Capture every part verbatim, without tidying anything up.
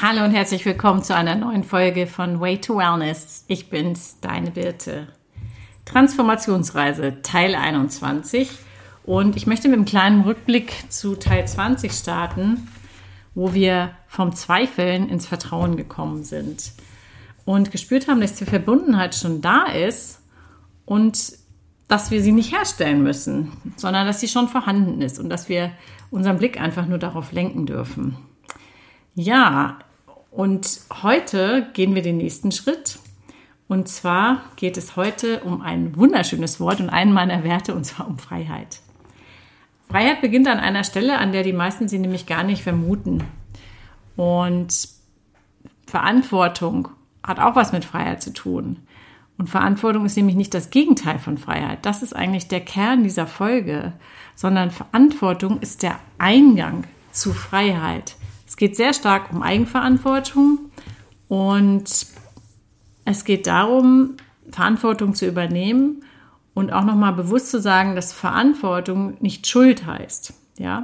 Hallo und herzlich willkommen zu einer neuen Folge von Way to Wellness. Ich bin's, deine Birte. Transformationsreise Teil einundzwanzig und ich möchte mit einem kleinen Rückblick zu Teil zwanzig starten, wo wir vom Zweifeln ins Vertrauen gekommen sind und gespürt haben, dass die Verbundenheit schon da ist und dass wir sie nicht herstellen müssen, sondern dass sie schon vorhanden ist und dass wir unseren Blick einfach nur darauf lenken dürfen. Ja, und heute gehen wir den nächsten Schritt. Und zwar geht es heute um ein wunderschönes Wort und einen meiner Werte, und zwar um Freiheit. Freiheit beginnt an einer Stelle, an der die meisten sie nämlich gar nicht vermuten. Und Verantwortung hat auch was mit Freiheit zu tun. Und Verantwortung ist nämlich nicht das Gegenteil von Freiheit. Das ist eigentlich der Kern dieser Folge, sondern Verantwortung ist der Eingang zu Freiheit. Es geht sehr stark um Eigenverantwortung und es geht darum, Verantwortung zu übernehmen und auch nochmal bewusst zu sagen, dass Verantwortung nicht Schuld heißt. Ja?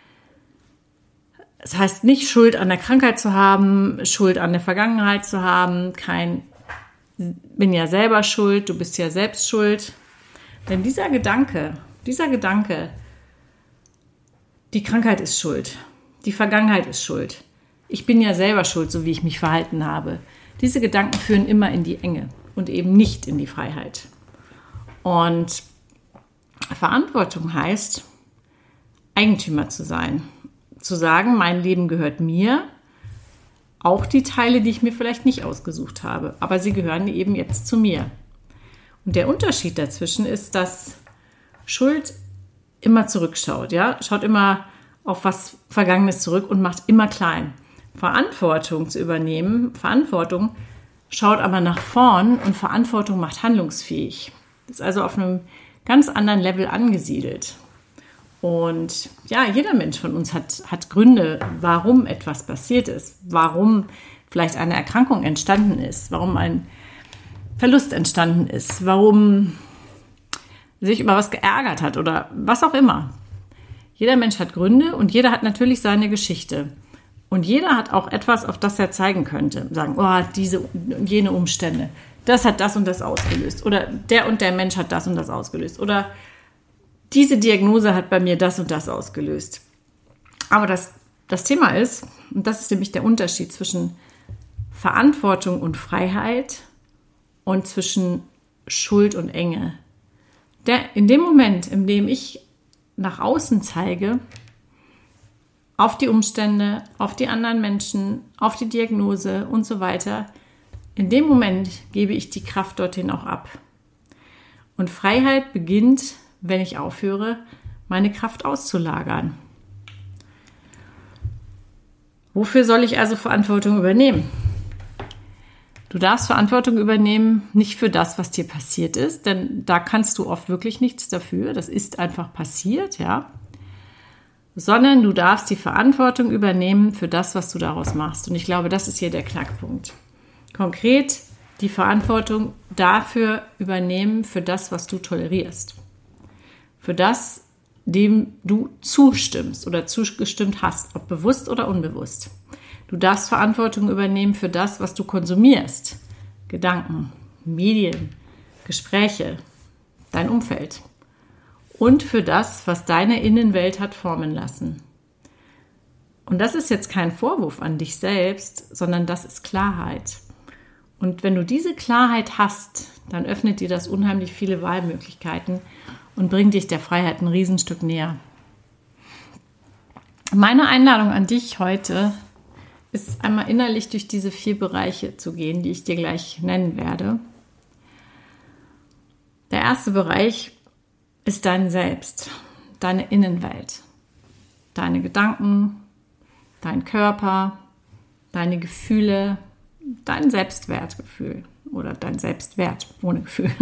Es heißt nicht, Schuld an der Krankheit zu haben, Schuld an der Vergangenheit zu haben, kein bin ja selber schuld, du bist ja selbst schuld. Denn dieser Gedanke, dieser Gedanke, die Krankheit ist schuld. Die Vergangenheit ist schuld. Ich bin ja selber schuld, so wie ich mich verhalten habe. Diese Gedanken führen immer in die Enge und eben nicht in die Freiheit. Und Verantwortung heißt, Eigentümer zu sein. Zu sagen, mein Leben gehört mir, auch die Teile, die ich mir vielleicht nicht ausgesucht habe. Aber sie gehören eben jetzt zu mir. Und der Unterschied dazwischen ist, dass Schuld immer zurückschaut. Ja? Schaut immer auf was Vergangenes zurück und macht immer klein. Verantwortung zu übernehmen, Verantwortung schaut aber nach vorn und Verantwortung macht handlungsfähig. Ist also auf einem ganz anderen Level angesiedelt. Und ja, jeder Mensch von uns hat, hat Gründe, warum etwas passiert ist, warum vielleicht eine Erkrankung entstanden ist, warum ein Verlust entstanden ist, warum sich über was geärgert hat oder was auch immer. Jeder Mensch hat Gründe und jeder hat natürlich seine Geschichte. Und jeder hat auch etwas, auf das er zeigen könnte. Sagen, oh, diese und jene Umstände, das hat das und das ausgelöst. Oder der und der Mensch hat das und das ausgelöst. Oder diese Diagnose hat bei mir das und das ausgelöst. Aber das, das Thema ist, und das ist nämlich der Unterschied zwischen Verantwortung und Freiheit und zwischen Schuld und Enge. Der, in dem Moment, in dem ich nach außen zeige, auf die Umstände, auf die anderen Menschen, auf die Diagnose und so weiter, in dem Moment gebe ich die Kraft dorthin auch ab. Und Freiheit beginnt, wenn ich aufhöre, meine Kraft auszulagern. Wofür soll ich also Verantwortung übernehmen? Du darfst Verantwortung übernehmen, nicht für das, was dir passiert ist, denn da kannst du oft wirklich nichts dafür. Das ist einfach passiert, ja. Sondern du darfst die Verantwortung übernehmen für das, was du daraus machst. Und ich glaube, das ist hier der Knackpunkt. Konkret die Verantwortung dafür übernehmen, für das, was du tolerierst. Für das, dem du zustimmst oder zugestimmt hast, ob bewusst oder unbewusst. Du darfst Verantwortung übernehmen für das, was du konsumierst. Gedanken, Medien, Gespräche, dein Umfeld. Und für das, was deine Innenwelt hat formen lassen. Und das ist jetzt kein Vorwurf an dich selbst, sondern das ist Klarheit. Und wenn du diese Klarheit hast, dann öffnet dir das unheimlich viele Wahlmöglichkeiten und bringt dich der Freiheit ein Riesenstück näher. Meine Einladung an dich heute ist einmal innerlich durch diese vier Bereiche zu gehen, die ich dir gleich nennen werde. Der erste Bereich ist dein Selbst, deine Innenwelt, deine Gedanken, dein Körper, deine Gefühle, dein Selbstwertgefühl oder dein Selbstwert ohne Gefühl.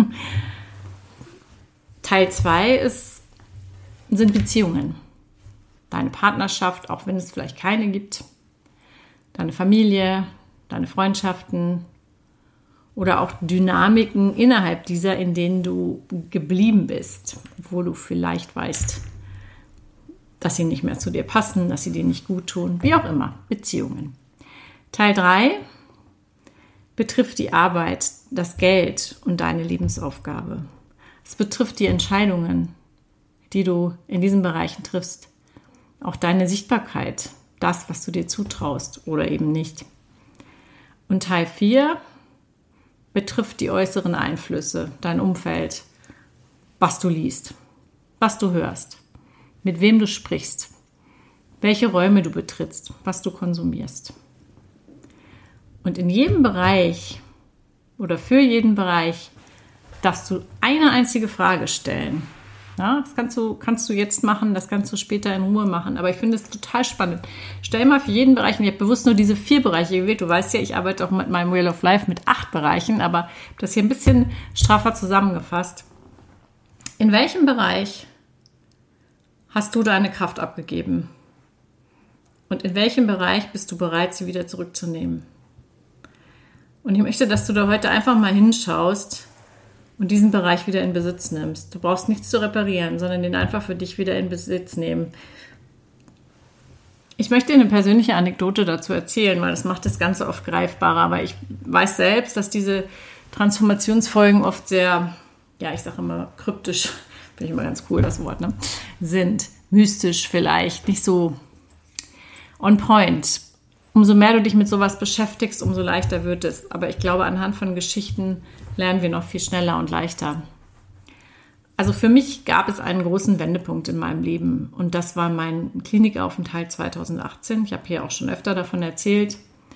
Teil zwei ist, sind Beziehungen. Deine Partnerschaft, auch wenn es vielleicht keine gibt. Deine Familie, deine Freundschaften oder auch Dynamiken innerhalb dieser, in denen du geblieben bist, obwohl du vielleicht weißt, dass sie nicht mehr zu dir passen, dass sie dir nicht gut tun, wie auch immer, Beziehungen. Teil drei betrifft die Arbeit, das Geld und deine Lebensaufgabe. Es betrifft die Entscheidungen, die du in diesen Bereichen triffst. Auch deine Sichtbarkeit, das, was du dir zutraust oder eben nicht. Und Teil vier betrifft die äußeren Einflüsse, dein Umfeld, was du liest, was du hörst, mit wem du sprichst, welche Räume du betrittst, was du konsumierst. Und in jedem Bereich oder für jeden Bereich darfst du eine einzige Frage stellen. Ja, das kannst du, kannst du jetzt machen, das kannst du später in Ruhe machen. Aber ich finde es total spannend. Stell mal für jeden Bereich, und ich habe bewusst nur diese vier Bereiche gewählt. Du weißt ja, ich arbeite auch mit meinem Wheel of Life mit acht Bereichen, aber ich habe das hier ein bisschen straffer zusammengefasst. In welchem Bereich hast du deine Kraft abgegeben? Und in welchem Bereich bist du bereit, sie wieder zurückzunehmen? Und ich möchte, dass du da heute einfach mal hinschaust und diesen Bereich wieder in Besitz nimmst. Du brauchst nichts zu reparieren, sondern den einfach für dich wieder in Besitz nehmen. Ich möchte dir eine persönliche Anekdote dazu erzählen, weil das macht das Ganze oft greifbarer. Aber ich weiß selbst, dass diese Transformationsfolgen oft sehr, ja, ich sage immer kryptisch, finde ich immer ganz cool, das Wort, ne, sind. Mystisch vielleicht, nicht so on point. Umso mehr du dich mit sowas beschäftigst, umso leichter wird es. Aber ich glaube, anhand von Geschichten lernen wir noch viel schneller und leichter. Also für mich gab es einen großen Wendepunkt in meinem Leben. Und das war mein Klinikaufenthalt zweitausendachtzehn. Ich habe hier auch schon öfter davon erzählt.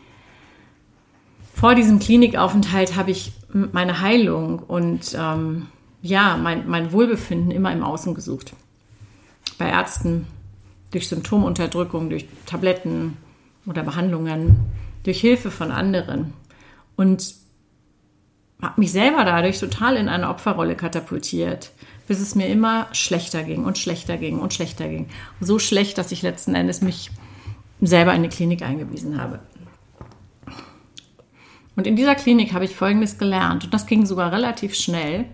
Vor diesem Klinikaufenthalt habe ich meine Heilung und ähm, ja, mein, mein Wohlbefinden immer im Außen gesucht. Bei Ärzten, durch Symptomunterdrückung, durch Tabletten oder Behandlungen, durch Hilfe von anderen. Und habe mich selber dadurch total in eine Opferrolle katapultiert, bis es mir immer schlechter ging und schlechter ging und schlechter ging. So schlecht, dass ich letzten Endes mich selber in eine Klinik eingewiesen habe. Und in dieser Klinik habe ich Folgendes gelernt. Und das ging sogar relativ schnell.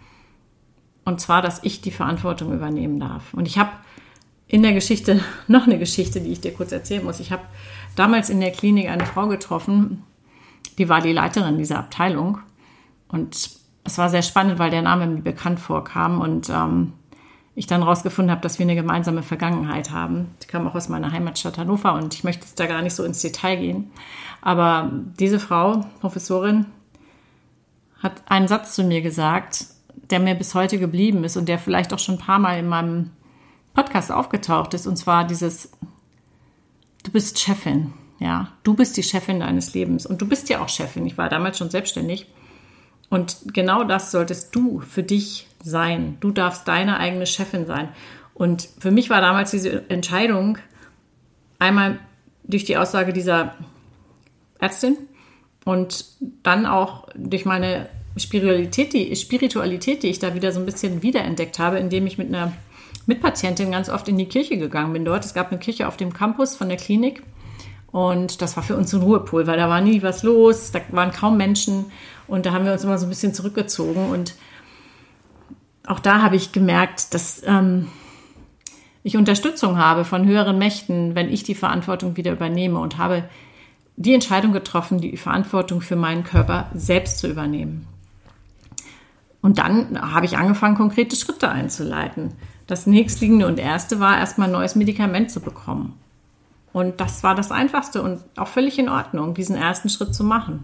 Und zwar, dass ich die Verantwortung übernehmen darf. Und ich habe in der Geschichte noch eine Geschichte, die ich dir kurz erzählen muss. Ich habe damals in der Klinik eine Frau getroffen, die war die Leiterin dieser Abteilung. Und es war sehr spannend, weil der Name mir bekannt vorkam und ähm, ich dann rausgefunden habe, dass wir eine gemeinsame Vergangenheit haben. Die kam auch aus meiner Heimatstadt Hannover und ich möchte jetzt da gar nicht so ins Detail gehen. Aber diese Frau, Professorin, hat einen Satz zu mir gesagt, der mir bis heute geblieben ist und der vielleicht auch schon ein paar Mal in meinem Podcast aufgetaucht ist. Und zwar dieses, du bist Chefin, ja, du bist die Chefin deines Lebens und du bist ja auch Chefin. Ich war damals schon selbstständig. Und genau das solltest du für dich sein. Du darfst deine eigene Chefin sein. Und für mich war damals diese Entscheidung einmal durch die Aussage dieser Ärztin und dann auch durch meine Spiritualität, die Spiritualität, die ich da wieder so ein bisschen wiederentdeckt habe, indem ich mit einer Mitpatientin ganz oft in die Kirche gegangen bin dort. Es gab eine Kirche auf dem Campus von der Klinik. Und das war für uns ein Ruhepol, weil da war nie was los, da waren kaum Menschen und da haben wir uns immer so ein bisschen zurückgezogen. Und auch da habe ich gemerkt, dass ähm, ich Unterstützung habe von höheren Mächten, wenn ich die Verantwortung wieder übernehme und habe die Entscheidung getroffen, die Verantwortung für meinen Körper selbst zu übernehmen. Und dann habe ich angefangen, konkrete Schritte einzuleiten. Das nächstliegende und erste war, erstmal ein neues Medikament zu bekommen. Und das war das Einfachste und auch völlig in Ordnung, diesen ersten Schritt zu machen.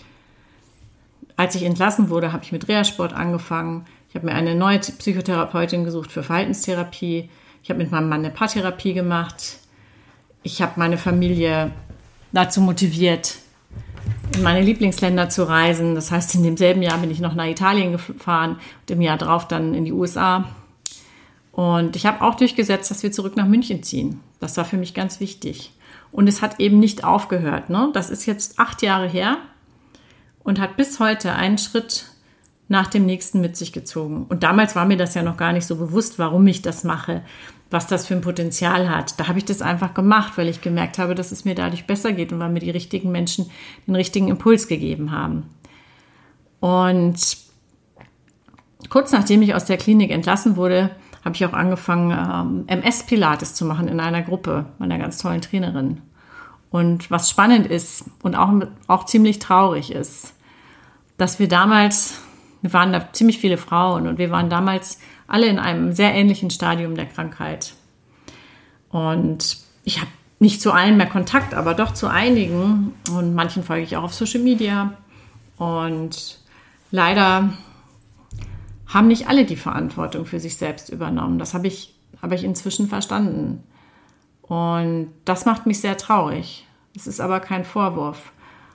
Als ich entlassen wurde, habe ich mit Reha-Sport angefangen. Ich habe mir eine neue Psychotherapeutin gesucht für Verhaltenstherapie. Ich habe mit meinem Mann eine Paartherapie gemacht. Ich habe meine Familie dazu motiviert, in meine Lieblingsländer zu reisen. Das heißt, in demselben Jahr bin ich noch nach Italien gefahren und im Jahr drauf dann in die U S A. Und ich habe auch durchgesetzt, dass wir zurück nach München ziehen. Das war für mich ganz wichtig. Und es hat eben nicht aufgehört. Ne? Das ist jetzt acht Jahre her und hat bis heute einen Schritt nach dem nächsten mit sich gezogen. Und damals war mir das ja noch gar nicht so bewusst, warum ich das mache, was das für ein Potenzial hat. Da habe ich das einfach gemacht, weil ich gemerkt habe, dass es mir dadurch besser geht und weil mir die richtigen Menschen den richtigen Impuls gegeben haben. Und kurz nachdem ich aus der Klinik entlassen wurde, habe ich auch angefangen, ähm, M S-Pilates zu machen in einer Gruppe meiner ganz tollen Trainerin. Und was spannend ist und auch, auch ziemlich traurig ist, dass wir damals, wir waren da ziemlich viele Frauen und wir waren damals alle in einem sehr ähnlichen Stadium der Krankheit. Und ich habe nicht zu allen mehr Kontakt, aber doch zu einigen. Und manchen folge ich auch auf Social Media. Und leider haben nicht alle die Verantwortung für sich selbst übernommen. Das habe ich, habe ich inzwischen verstanden. Und das macht mich sehr traurig. Das ist aber kein Vorwurf.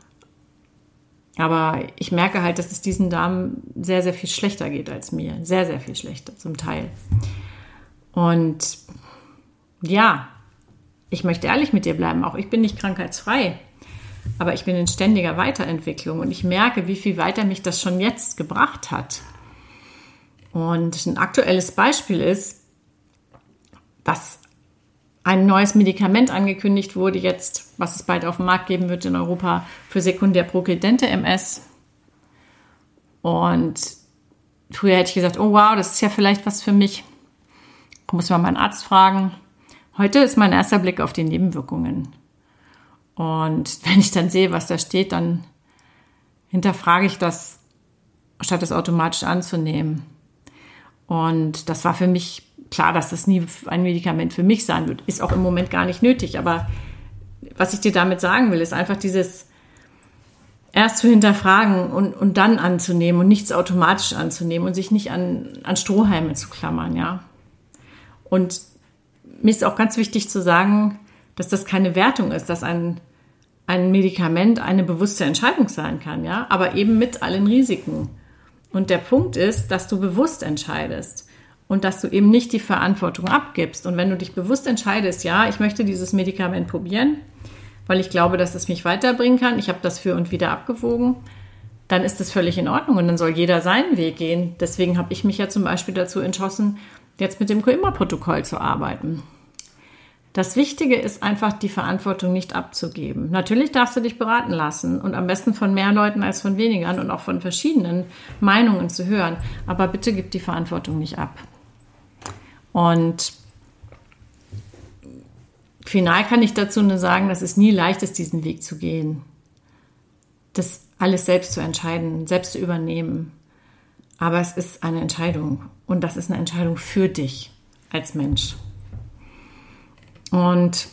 Aber ich merke halt, dass es diesen Damen sehr, sehr viel schlechter geht als mir. Sehr, sehr viel schlechter zum Teil. Und ja, ich möchte ehrlich mit dir bleiben. Auch ich bin nicht krankheitsfrei. Aber ich bin in ständiger Weiterentwicklung. Und ich merke, wie viel weiter mich das schon jetzt gebracht hat. Und ein aktuelles Beispiel ist, dass ein neues Medikament angekündigt wurde jetzt, was es bald auf den Markt geben wird in Europa für sekundär progrediente M S. Und früher hätte ich gesagt, oh wow, das ist ja vielleicht was für mich. Ich muss mal meinen Arzt fragen. Heute ist mein erster Blick auf die Nebenwirkungen. Und wenn ich dann sehe, was da steht, dann hinterfrage ich das, statt es automatisch anzunehmen. Und das war für mich klar, dass das nie ein Medikament für mich sein wird. Ist auch im Moment gar nicht nötig. Aber was ich dir damit sagen will, ist einfach dieses erst zu hinterfragen und, und dann anzunehmen und nichts automatisch anzunehmen und sich nicht an, an Strohhalme zu klammern, ja. Und mir ist auch ganz wichtig zu sagen, dass das keine Wertung ist, dass ein, ein Medikament eine bewusste Entscheidung sein kann, ja, aber eben mit allen Risiken. Und der Punkt ist, dass du bewusst entscheidest und dass du eben nicht die Verantwortung abgibst. Und wenn du dich bewusst entscheidest, ja, ich möchte dieses Medikament probieren, weil ich glaube, dass es mich weiterbringen kann, ich habe das für und wieder abgewogen, dann ist das völlig in Ordnung und dann soll jeder seinen Weg gehen. Deswegen habe ich mich ja zum Beispiel dazu entschlossen, jetzt mit dem Coimbra-Protokoll zu arbeiten. Das Wichtige ist einfach, die Verantwortung nicht abzugeben. Natürlich darfst du dich beraten lassen und am besten von mehr Leuten als von weniger und auch von verschiedenen Meinungen zu hören. Aber bitte gib die Verantwortung nicht ab. Und final kann ich dazu nur sagen, dass es nie leicht ist, diesen Weg zu gehen. Das alles selbst zu entscheiden, selbst zu übernehmen. Aber es ist eine Entscheidung und das ist eine Entscheidung für dich als Mensch. Und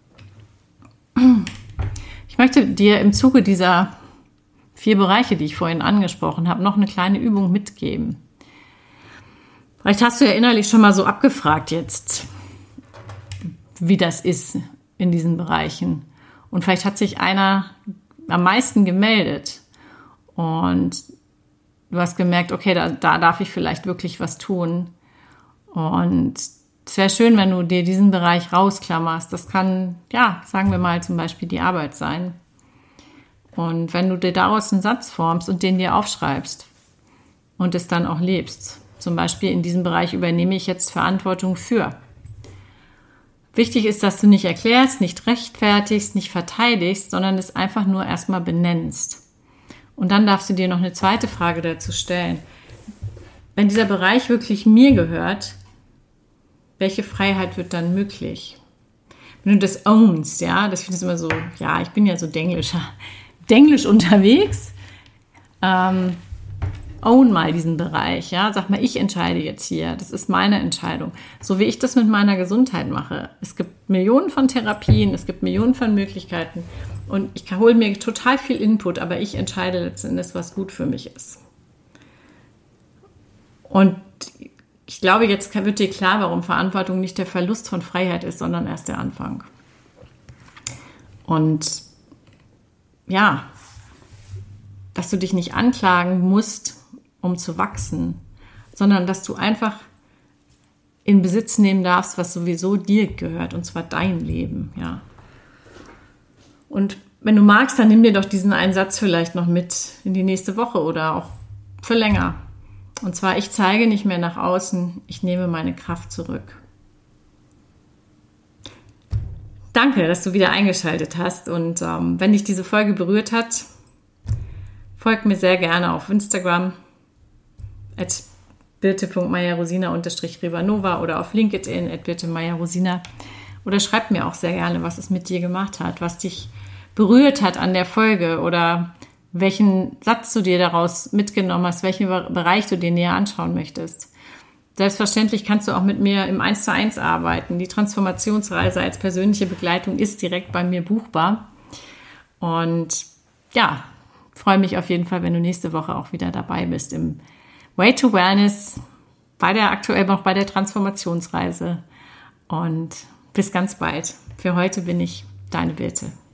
ich möchte dir im Zuge dieser vier Bereiche, die ich vorhin angesprochen habe, noch eine kleine Übung mitgeben. Vielleicht hast du ja innerlich schon mal so abgefragt jetzt, wie das ist in diesen Bereichen. Und vielleicht hat sich einer am meisten gemeldet und du hast gemerkt, okay, da, da darf ich vielleicht wirklich was tun. Und es wäre schön, wenn du dir diesen Bereich rausklammerst. Das kann, ja, sagen wir mal zum Beispiel die Arbeit sein. Und wenn du dir daraus einen Satz formst und den dir aufschreibst und es dann auch lebst, zum Beispiel in diesem Bereich übernehme ich jetzt Verantwortung für. Wichtig ist, dass du nicht erklärst, nicht rechtfertigst, nicht verteidigst, sondern es einfach nur erstmal benennst. Und dann darfst du dir noch eine zweite Frage dazu stellen. Wenn dieser Bereich wirklich mir gehört, welche Freiheit wird dann möglich? Wenn du das ownst, ja, das finde ich immer so, ja, ich bin ja so denglischer, denglisch unterwegs, ähm, own mal diesen Bereich, ja, sag mal, ich entscheide jetzt hier, das ist meine Entscheidung, so wie ich das mit meiner Gesundheit mache. Es gibt Millionen von Therapien, es gibt Millionen von Möglichkeiten und ich hole mir total viel Input, aber ich entscheide letztendlich, was gut für mich ist. Und ich glaube, jetzt wird dir klar, warum Verantwortung nicht der Verlust von Freiheit ist, sondern erst der Anfang. Und ja, dass du dich nicht anklagen musst, um zu wachsen, sondern dass du einfach in Besitz nehmen darfst, was sowieso dir gehört, und zwar dein Leben, ja. Und wenn du magst, dann nimm dir doch diesen einen Satz vielleicht noch mit in die nächste Woche oder auch für länger. Und zwar, ich zeige nicht mehr nach außen, ich nehme meine Kraft zurück. Danke, dass du wieder eingeschaltet hast. Und ähm, wenn dich diese Folge berührt hat, folg mir sehr gerne auf Instagram at birte punkt meyer rosina unterstrich rivanova oder auf LinkedIn at birte meyer rosina Oder schreib mir auch sehr gerne, was es mit dir gemacht hat, was dich berührt hat an der Folge oder welchen Satz du dir daraus mitgenommen hast, welchen Bereich du dir näher anschauen möchtest. Selbstverständlich kannst du auch mit mir im eins zu eins arbeiten. Die Transformationsreise als persönliche Begleitung ist direkt bei mir buchbar. Und ja, freue mich auf jeden Fall, wenn du nächste Woche auch wieder dabei bist im Way to Wellness, bei der aktuell noch bei der Transformationsreise. Und bis ganz bald. Für heute bin ich deine Birte.